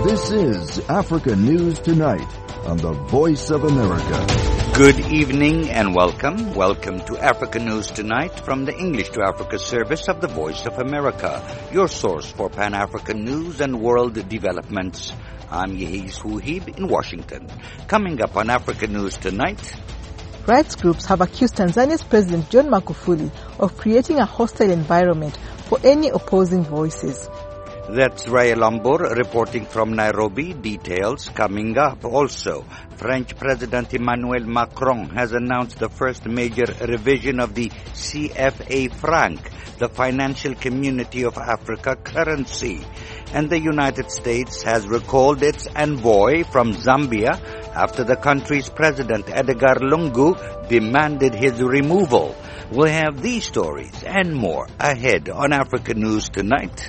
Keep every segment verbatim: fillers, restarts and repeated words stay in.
This is Africa News Tonight on the Voice of America. Good evening and welcome. Welcome to Africa News Tonight from the English to Africa service of the Voice of America, your source for Pan-African news and world developments. I'm Yehis Huhib in Washington. Coming up on Africa News Tonight, rights groups have accused Tanzania's President John Magufuli of creating a hostile environment for any opposing voices. That's Raya Lombor reporting from Nairobi. Details coming up. Also, French President Emmanuel Macron has announced the first major revision of the C F A franc, the Financial Community of Africa currency. And the United States has recalled its envoy from Zambia after the country's president, Edgar Lungu, demanded his removal. We'll have these stories and more ahead on Africa News Tonight.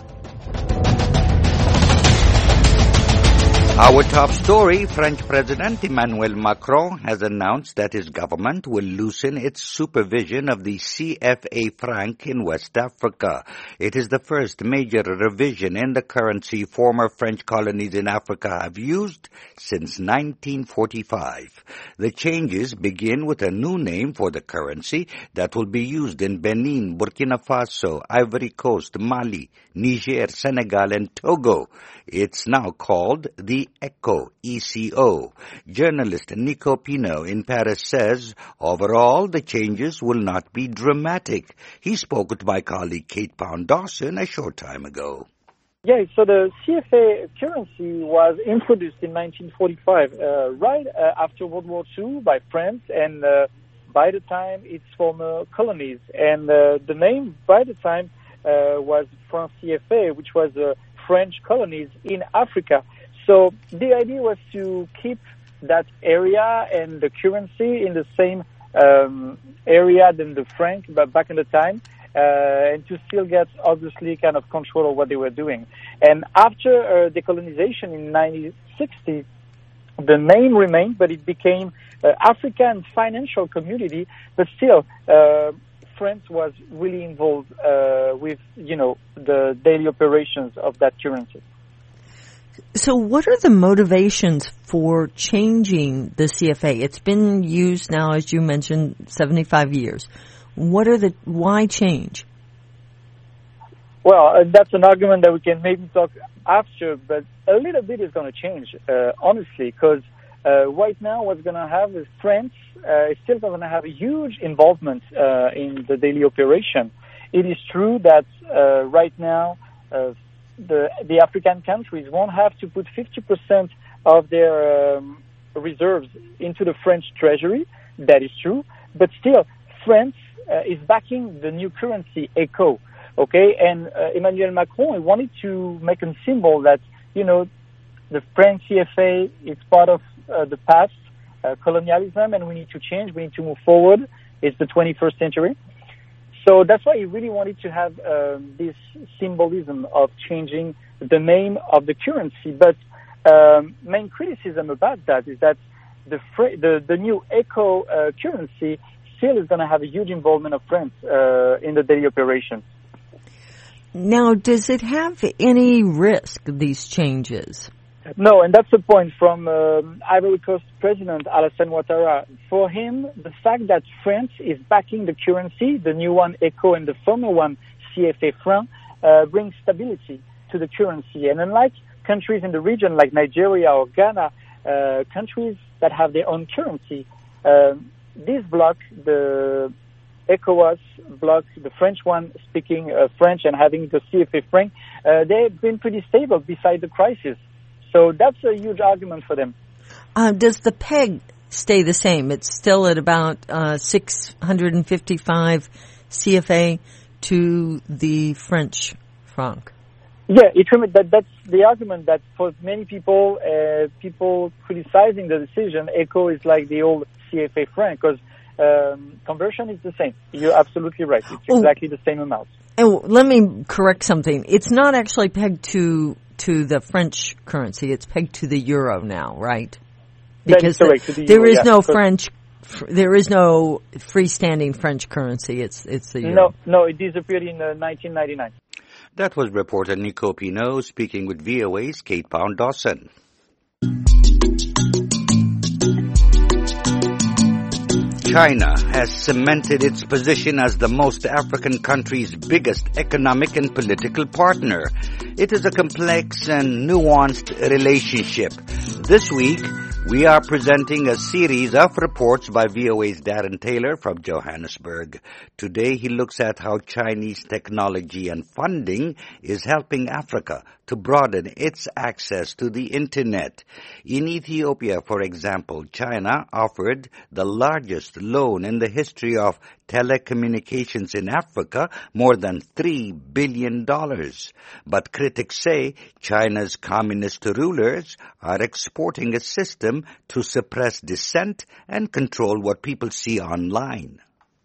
Our top story, French President Emmanuel Macron has announced that his government will loosen its supervision of the C F A franc in West Africa. It is the first major revision in the currency former French colonies in Africa have used since nineteen forty-five. The changes begin with a new name for the currency that will be used in Benin, Burkina Faso, Ivory Coast, Mali, Niger, Senegal, and Togo. It's now called the ECO, E C O. Journalist Nico Pino in Paris says, overall, the changes will not be dramatic. He spoke with my colleague Kate Pound-Dawson a short time ago. Yeah, so the C F A currency was introduced in nineteen forty-five, uh, right uh, after World War Two by France, and uh, by the time its former colonies. And uh, the name by the time uh, was France C F A, which was a uh, French colonies in Africa. So the idea was to keep that area and the currency in the same um, area than the franc, but back in the time, uh, and to still get obviously kind of control of what they were doing. And after uh, decolonization in nineteen sixty, the name remained, but it became uh, African Financial Community, but still uh, France was really involved uh, with, you know, the daily operations of that currency. So what are the motivations for changing the C F A? It's been used now, as you mentioned, seventy-five years. What are the, why change? Well, uh, that's an argument that we can maybe talk after, but a little bit is going to change, uh, honestly, because uh, right now what's going to have is France uh, is still going to have a huge involvement uh, in the daily operation. It is true that uh, right now uh, the the African countries won't have to put fifty percent of their um, reserves into the French treasury. That is true, but still, France uh, is backing the new currency, ECO. Okay, and uh, Emmanuel Macron wanted to make a symbol that, you know, the French C F A is part of uh, the past, uh, colonialism, and we need to change, we need to move forward. It's the twenty-first century. So that's why he really wanted to have um, this symbolism of changing the name of the currency. But um, main criticism about that is that the fr- the, the new ECO uh, currency still is going to have a huge involvement of France uh, in the daily operations. Now, does it have any risk, these changes? No, and that's the point from um, Ivory Coast President Alassane Ouattara. For him, the fact that France is backing the currency, the new one ECO and the former one C F A franc, uh, brings stability to the currency. And unlike countries in the region like Nigeria or Ghana, uh, countries that have their own currency, uh, this bloc, the ECOWAS bloc, the French one speaking uh, French and having the C F A franc, uh, they've been pretty stable beside the crisis. So that's a huge argument for them. Uh, does the peg stay the same? It's still at about uh, six hundred fifty-five C F A to the French franc. Yeah, it, that, that's the argument that for many people, uh, people criticizing the decision, ECO is like the old C F A franc because um, conversion is the same. You're absolutely right. It's exactly oh. the same amount. Oh, let me correct something. It's not actually pegged to to the French currency. It's pegged to the euro now, right? Because that is correct, the, the there euro, is yeah, no French, there is no freestanding French currency. It's it's the euro. No, no, it disappeared in uh, nineteen ninety-nine. That was reporter Nico Pino speaking with V O A's Kate Pound-Dawson. China has cemented its position as the most African country's biggest economic and political partner. It is a complex and nuanced relationship. This week, we are presenting a series of reports by V O A's Darren Taylor from Johannesburg. Today, he looks at how Chinese technology and funding is helping Africa to broaden its access to the Internet. In Ethiopia, for example, China offered the largest loan in the history of telecommunications in Africa, more than three billion dollars. But critics say China's communist rulers are exporting a system to suppress dissent and control what people see online.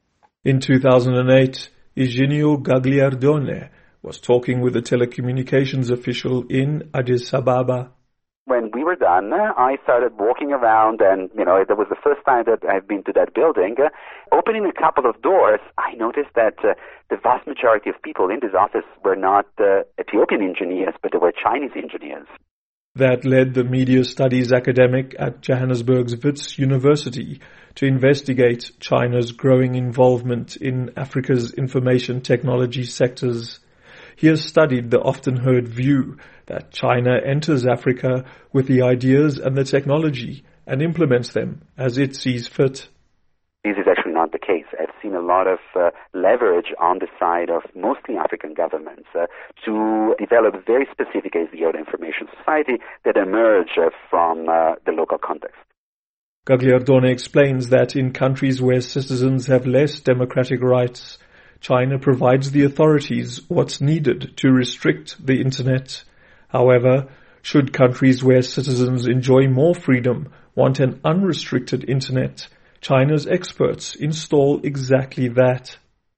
In two thousand eight, Eugenio Gagliardone was talking with a telecommunications official in Addis Ababa. When we were done, I started walking around, and, you know, that was the first time that I've been to that building. Uh, opening a couple of doors, I noticed that uh, the vast majority of people in this office were not uh, Ethiopian engineers, but they were Chinese engineers. That led the media studies academic at Johannesburg's Wits University to investigate China's growing involvement in Africa's information technology sectors. He has studied the often heard view that China enters Africa with the ideas and the technology and implements them as it sees fit. This is actually not the case. I've seen a lot of uh, leverage on the side of mostly African governments uh, to develop very specific ideas of information society that emerge uh, from uh, the local context. Gagliardone explains that in countries where citizens have less democratic rights, China provides the authorities what's needed to restrict the Internet. However, should countries where citizens enjoy more freedom want an unrestricted Internet, China's experts install exactly that.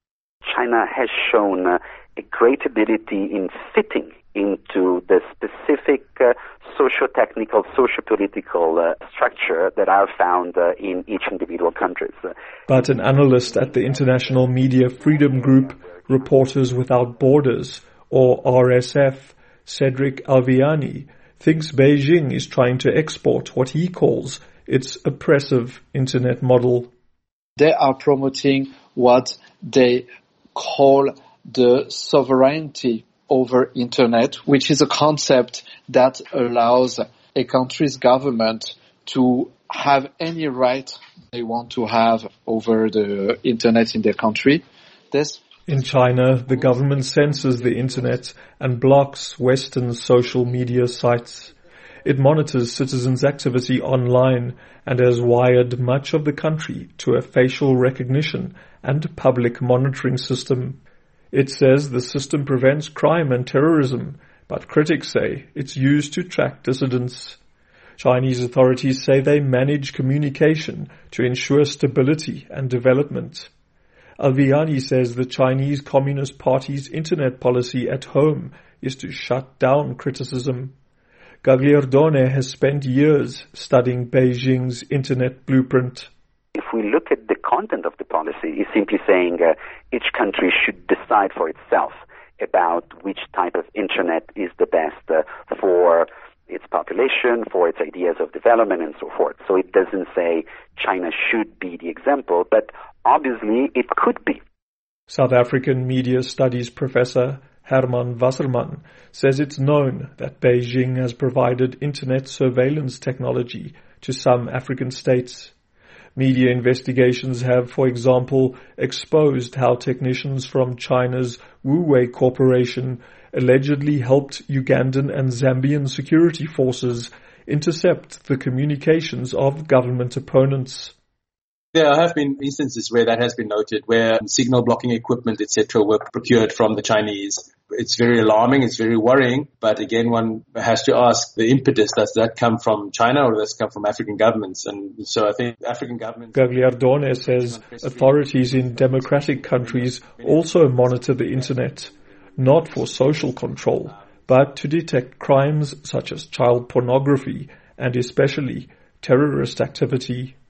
China has shown uh, a great ability in fitting into the specific uh, socio-technical, socio-political uh, structure that are found uh, in each individual country. But an analyst at the international media freedom group Reporters Without Borders, or R S F, Cedric Alviani, thinks Beijing is trying to export what he calls its oppressive Internet model. They are promoting what they call the sovereignty over Internet, which is a concept that allows a country's government to have any right they want to have over the Internet in their country. This In China, the government censors the Internet and blocks Western social media sites. It monitors citizens' activity online and has wired much of the country to a facial recognition and public monitoring system. It says the system prevents crime and terrorism, but critics say it's used to track dissidents. Chinese authorities say they manage communication to ensure stability and development. Alviani says the Chinese Communist Party's internet policy at home is to shut down criticism. Gagliardone has spent years studying Beijing's internet blueprint. If we look at the content of the policy, it's simply saying uh, each country should decide for itself about which type of internet is the best uh, for its population, for its ideas of development, and so forth. So it doesn't say China should be the example, but obviously it could be. South African media studies professor Herman Wasserman says it's known that Beijing has provided internet surveillance technology to some African states. Media investigations have, for example, exposed how technicians from China's Huawei Corporation allegedly helped Ugandan and Zambian security forces intercept the communications of government opponents. There have been instances where that has been noted, where signal blocking equipment, et cetera, were procured from the Chinese. It's very alarming, it's very worrying, but again, one has to ask the impetus, does that come from China or does it come from African governments? And so I think African governments... Gagliardone says authorities in democratic countries also monitor the internet, not for social control, but to detect crimes such as child pornography and especially terrorist activity.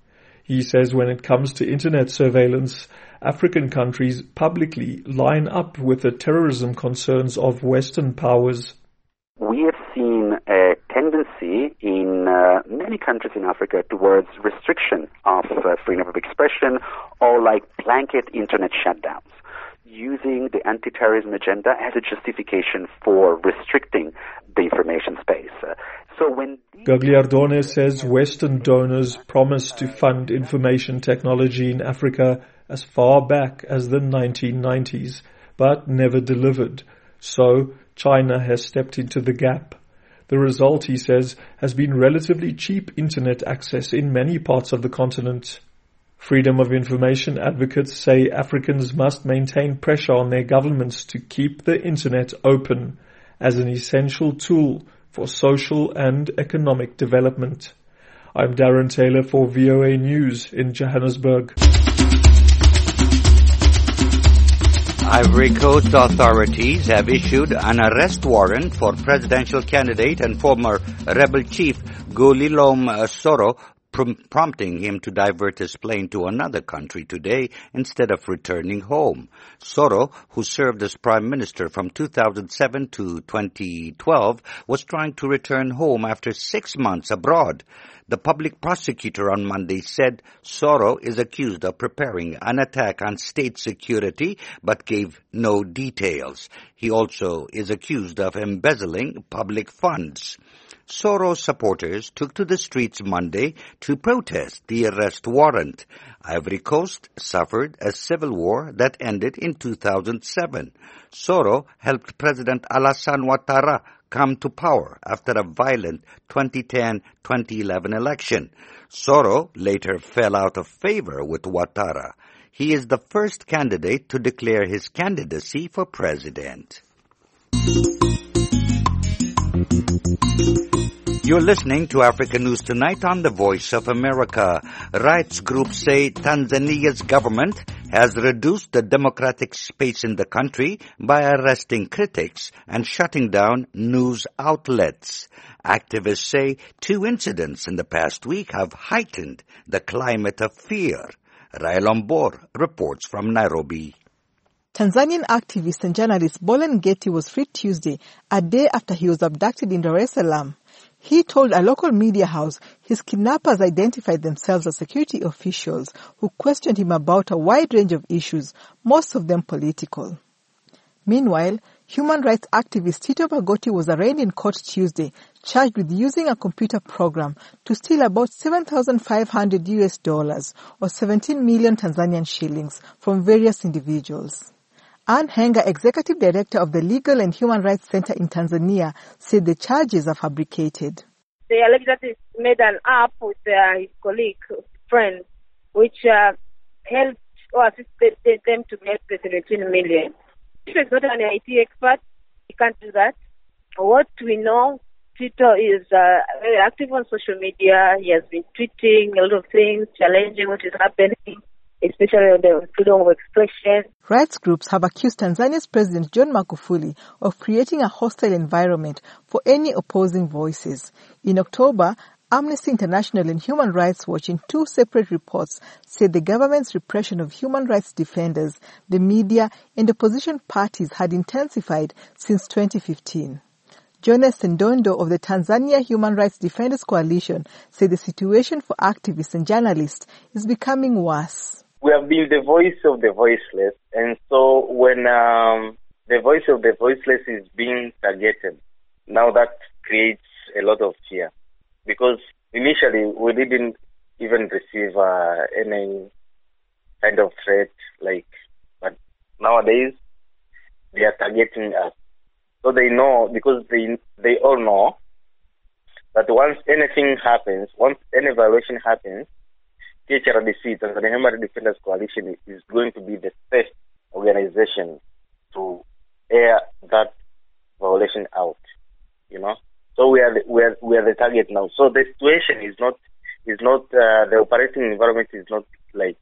He says when it comes to internet surveillance, African countries publicly line up with the terrorism concerns of Western powers. We have seen a tendency in uh, many countries in Africa towards restriction of uh, freedom of expression or like blanket internet shutdowns, using the anti-terrorism agenda as a justification for restricting the information space. Uh, so when Gagliardone says Western donors promised to fund information technology in Africa as far back as the nineteen nineties, but never delivered. So China has stepped into the gap. The result, he says, has been relatively cheap internet access in many parts of the continent. Freedom of information advocates say Africans must maintain pressure on their governments to keep the internet open as an essential tool for social and economic development. I'm Darren Taylor for V O A News in Johannesburg. Ivory Coast authorities have issued an arrest warrant for presidential candidate and former rebel chief Guillaume Soro, prompting him to divert his plane to another country today instead of returning home. Soro, who served as prime minister from two thousand seven to twenty twelve, was trying to return home after six months abroad. The public prosecutor on Monday said Soro is accused of preparing an attack on state security, but gave no details. He also is accused of embezzling public funds. Soro supporters took to the streets Monday to protest the arrest warrant. Ivory Coast suffered a civil war that ended in two thousand seven. Soro helped President Alassane Ouattara come to power after a violent twenty ten to twenty eleven election. Soro later fell out of favor with Ouattara. He is the first candidate to declare his candidacy for president. You're listening to Africa News Tonight on the Voice of America. Rights groups say Tanzania's government has reduced the democratic space in the country by arresting critics and shutting down news outlets. Activists say two incidents in the past week have heightened the climate of fear. Rael Ombor reports from Nairobi. Tanzanian activist and journalist Bolen Ngeti was freed Tuesday, a day after he was abducted in Dar es Salaam. He told a local media house his kidnappers identified themselves as security officials who questioned him about a wide range of issues, most of them political. Meanwhile, human rights activist Tito Bagoti was arraigned in court Tuesday, charged with using a computer program to steal about seven thousand five hundred U S dollars or seventeen million Tanzanian shillings from various individuals. Anne Henga, executive director of the Legal and Human Rights Center in Tanzania, said the charges are fabricated. They allege that he made an app with uh, his colleague, friend, which uh, helped or assisted them to get the seventeen million. Tito is not an I T expert. He can't do that. What we know, Tito is uh, very active on social media. He has been tweeting a lot of things, challenging what is happening, especially on the freedom of expression. Rights groups have accused Tanzania's President John Magufuli of creating a hostile environment for any opposing voices. In October, Amnesty International and Human Rights Watch, in two separate reports, said the government's repression of human rights defenders, the media, and opposition parties had intensified since twenty fifteen. Jonas Ndondo of the Tanzania Human Rights Defenders Coalition said the situation for activists and journalists is becoming worse. We have been the voice of the voiceless, and so when um, the voice of the voiceless is being targeted, now that creates a lot of fear. Because initially we didn't even receive uh, any kind of threat, like, but nowadays they are targeting us. So they know, because they they all know that once anything happens, once any violation happens, T H R D C, Tanzania Human Rights Defenders Coalition, is going to be the first organization to air that violation out, you know. So we are the, we are we are the target now. So the situation is not is not uh, the operating environment is not like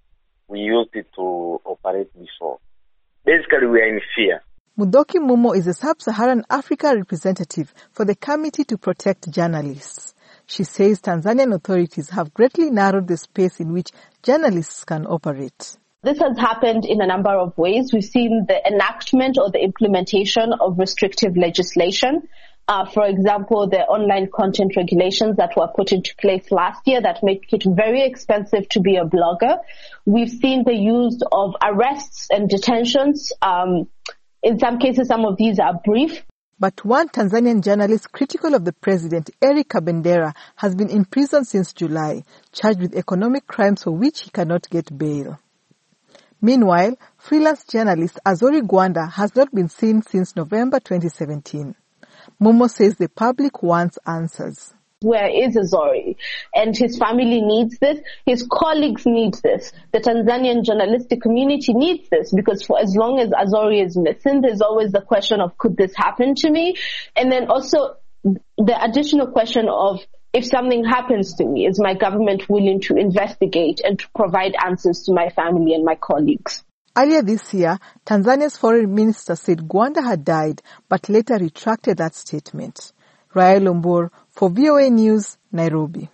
we used it to operate before. Basically, we are in fear. Mudoki Mumo is a sub-Saharan Africa representative for the Committee to Protect Journalists. She says Tanzanian authorities have greatly narrowed the space in which journalists can operate. This has happened in a number of ways. We've seen the enactment or the implementation of restrictive legislation. Uh, for example, the online content regulations that were put into place last year that make it very expensive to be a blogger. We've seen the use of arrests and detentions. Um, in some cases, some of these are brief. But one Tanzanian journalist critical of the president, Eric Kabendera, has been in prison since July, charged with economic crimes for which he cannot get bail. Meanwhile, freelance journalist Azori Gwanda has not been seen since November twenty seventeen. Momo says the public wants answers. Where is Azori? And his family needs this. His colleagues need this. The Tanzanian journalistic community needs this, because for as long as Azori is missing, there's always the question of, could this happen to me? And then also the additional question of, if something happens to me, is my government willing to investigate and to provide answers to my family and my colleagues? Earlier this year, Tanzania's foreign minister said Gwanda had died, but later retracted that statement. Raya Lombor for V O A News, Nairobi.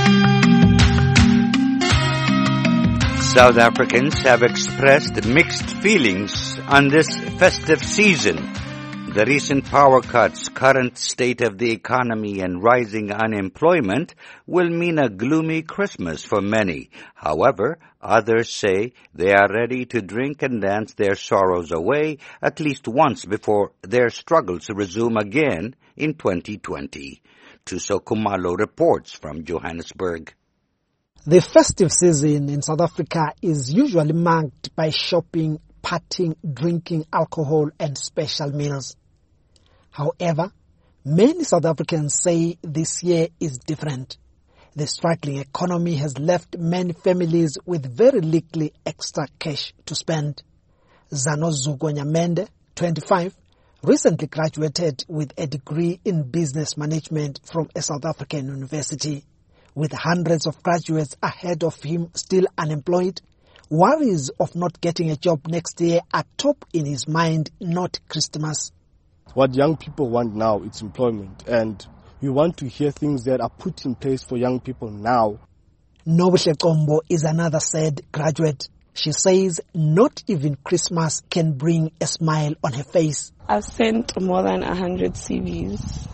South Africans have expressed mixed feelings on this festive season. The recent power cuts, current state of the economy, and rising unemployment will mean a gloomy Christmas for many. However, others say they are ready to drink and dance their sorrows away at least once before their struggles resume again in twenty twenty. Tuso Kumalo reports from Johannesburg. The festive season in South Africa is usually marked by shopping, partying, drinking alcohol, and special meals. However, many South Africans say this year is different. The struggling economy has left many families with very little extra cash to spend. Zanozugo Nyamende, twenty-five, recently graduated with a degree in business management from a South African university. With hundreds of graduates ahead of him still unemployed, worries of not getting a job next year are top in his mind, not Christmas. What young people want now is employment, and we want to hear things that are put in place for young people now. Nobuhle Kombo is another sad graduate. She says not even Christmas can bring a smile on her face. I've sent more than one hundred C Vs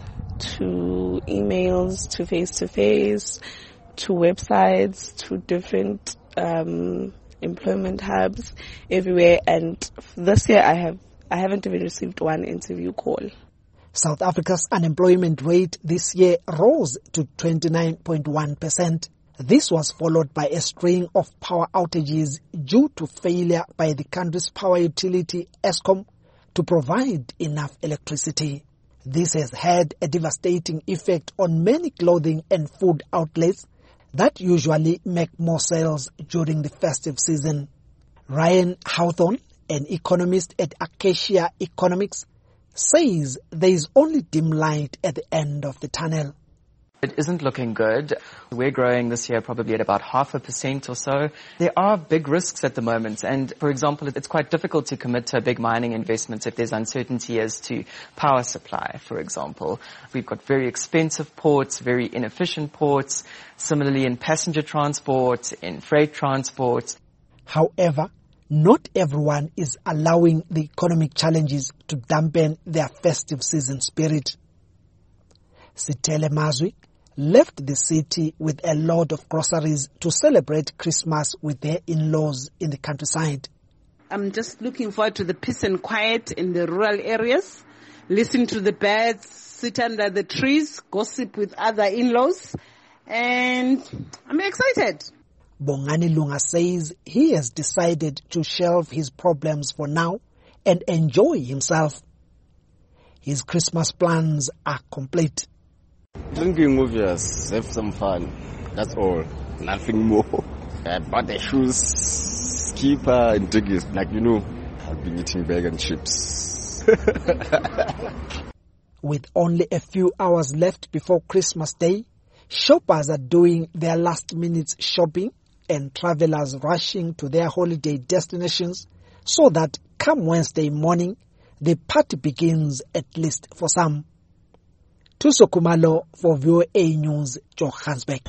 to emails, to face-to-face, to websites, to different um, employment hubs everywhere. And this year I have I haven't even received one interview call. South Africa's unemployment rate this year rose to twenty-nine point one percent. This was followed by a string of power outages due to failure by the country's power utility, Eskom, to provide enough electricity. This has had a devastating effect on many clothing and food outlets that usually make more sales during the festive season. Ryan Hawthorne, an economist at Acacia Economics, says there is only dim light at the end of the tunnel. It isn't looking good. We're growing this year probably at about half a percent or so. There are big risks at the moment, and for example, it's quite difficult to commit to a big mining investment if there's uncertainty as to power supply, for example. We've got very expensive ports, very inefficient ports, similarly in passenger transport, in freight transport. However, not everyone is allowing the economic challenges to dampen their festive season spirit. Sitele Mazwi left the city with a load of groceries to celebrate Christmas with their in-laws in the countryside. I'm just looking forward to the peace and quiet in the rural areas, listen to the birds, sit under the trees, gossip with other in-laws, and I'm excited. Bongani Lunga says he has decided to shelve his problems for now and enjoy himself. His Christmas plans are complete. Drinking movies, have some fun. That's all. Nothing more. I bought the shoes, skipper, and tickets. Like, you know, I've been eating bacon and chips. With only a few hours left before Christmas Day, shoppers are doing their last-minute shopping and travelers rushing to their holiday destinations so that come Wednesday morning, the party begins, at least for some. Tuso Kumalo for V O A News, Johannesburg.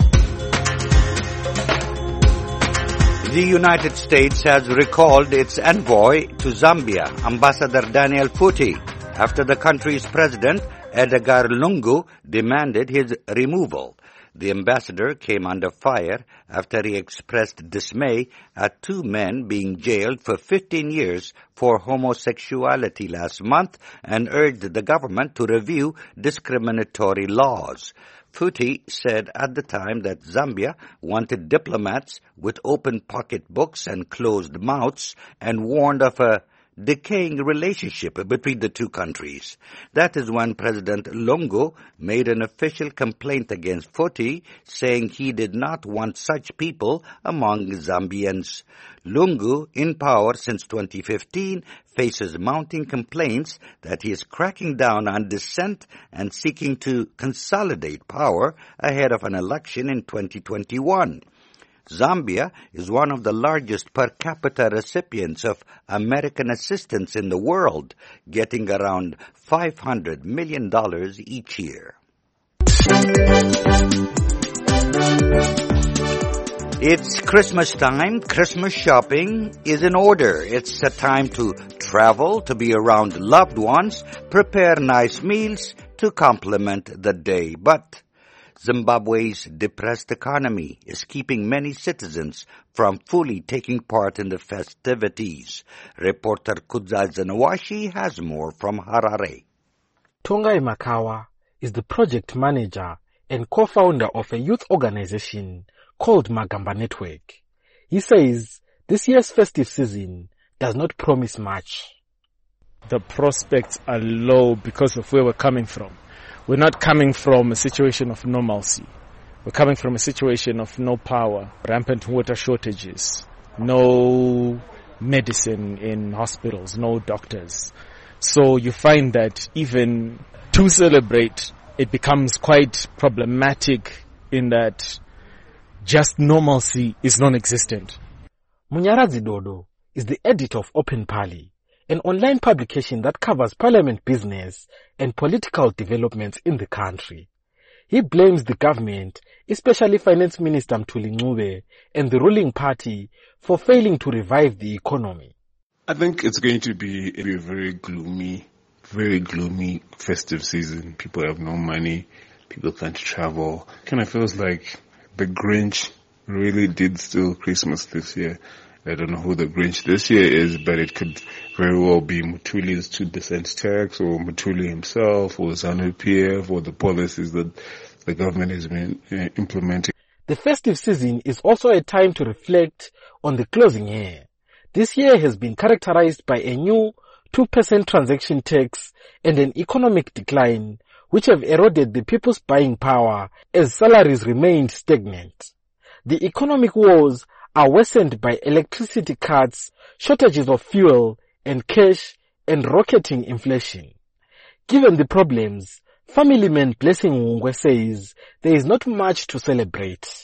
The United States has recalled its envoy to Zambia, Ambassador Daniel Futi, after the country's president, Edgar Lungu, demanded his removal. The ambassador came under fire after he expressed dismay at two men being jailed for fifteen years for homosexuality last month and urged the government to review discriminatory laws. Futi said at the time that Zambia wanted diplomats with open pocketbooks and closed mouths and warned of a decaying relationship between the two countries. That is when President Lungu made an official complaint against Futi, saying he did not want such people among Zambians. Lungu, in power since twenty fifteen, faces mounting complaints that he is cracking down on dissent and seeking to consolidate power ahead of an election in twenty twenty-one. Zambia is one of the largest per capita recipients of American assistance in the world, getting around five hundred million dollars each year. It's Christmas time. Christmas shopping is in order. It's a time to travel, to be around loved ones, prepare nice meals to complement the day. But Zimbabwe's depressed economy is keeping many citizens from fully taking part in the festivities. Reporter Kudzazi Nawashi has more from Harare. Tongai Makawa is the project manager and co-founder of a youth organization called Magamba Network. He says this year's festive season does not promise much. The prospects are low because of where we're coming from. We're not coming from a situation of normalcy. We're coming from a situation of no power, rampant water shortages, no medicine in hospitals, no doctors. So you find that even to celebrate, it becomes quite problematic in that just normalcy is non-existent. Munyaradzi Dodo is the editor of Open Parley, an online publication that covers parliament business and political developments in the country. He blames the government, especially Finance Minister Mthuli Ncube and the ruling party, for failing to revive the economy. I think it's going to be a very gloomy, very gloomy festive season. People have no money, people can't travel. Kind of feels like the Grinch really did steal Christmas this year. I don't know who the Grinch this year is, but it could very well be Muthuli's two percent tax, or Mthuli himself, or ZANU-P F, or the policies that the government has been uh, implementing. The festive season is also a time to reflect on the closing year. This year has been characterized by a new two percent transaction tax and an economic decline, which have eroded the people's buying power as salaries remained stagnant. The economic woes are worsened by electricity cuts, shortages of fuel and cash, and rocketing inflation. Given the problems, family man Blessing Ngwe says there is not much to celebrate.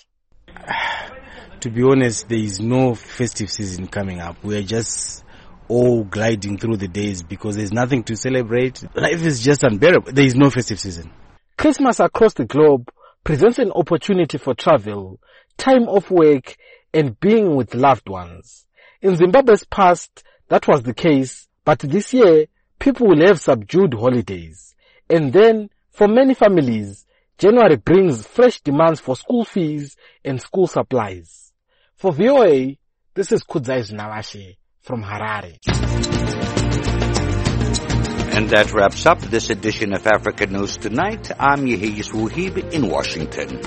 To be honest, there is no festive season coming up. We are just all gliding through the days because there's nothing to celebrate. Life is just unbearable. There is no festive season. Christmas across the globe presents an opportunity for travel, time off work, and being with loved ones. In Zimbabwe's past, that was the case, but this year, people will have subdued holidays. And then, for many families, January brings fresh demands for school fees and school supplies. For V O A, this is Kudzazi Nawashi from Harare. And that wraps up this edition of Africa News Tonight. I'm Yehis Wuhib in Washington.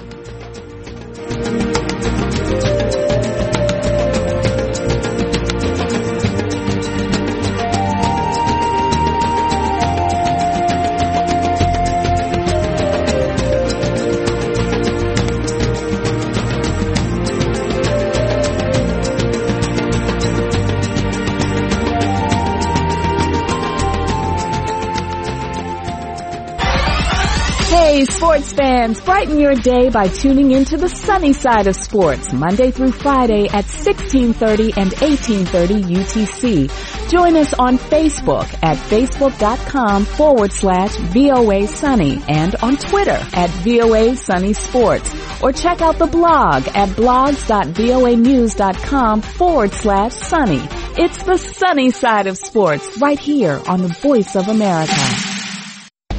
Hey, sports fans, brighten your day by tuning into the sunny side of sports, Monday through Friday at sixteen thirty and eighteen thirty U T C. Join us on Facebook at facebook.com forward slash VOA Sunny and on Twitter at VOA Sunny Sports. Or check out the blog at blogs.voanews.com forward slash sunny. It's the sunny side of sports right here on the Voice of America.